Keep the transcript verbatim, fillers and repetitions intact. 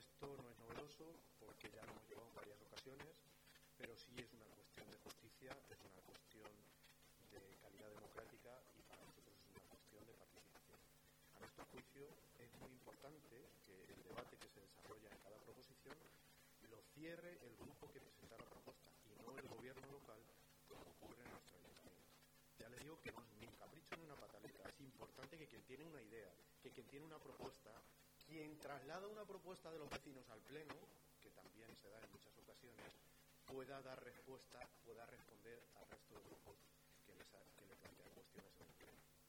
Esto no es novedoso porque ya lo hemos llevado en varias ocasiones, pero sí es una cuestión de justicia, es una cuestión de calidad democrática y para nosotros es una cuestión de participación. A nuestro juicio es muy importante que el debate que se desarrolla en cada proposición lo cierre el grupo que presenta la propuesta y no el gobierno local, como ocurre en nuestro ayuntamiento. Ya les digo que no es ni un capricho ni una pataleta, es importante que quien tiene una idea, que quien tiene una propuesta, quien traslada una propuesta de los vecinos al pleno, que también se da en muchas ocasiones, pueda dar respuesta, pueda responder al resto de grupos que, les ha, que le plantean cuestiones.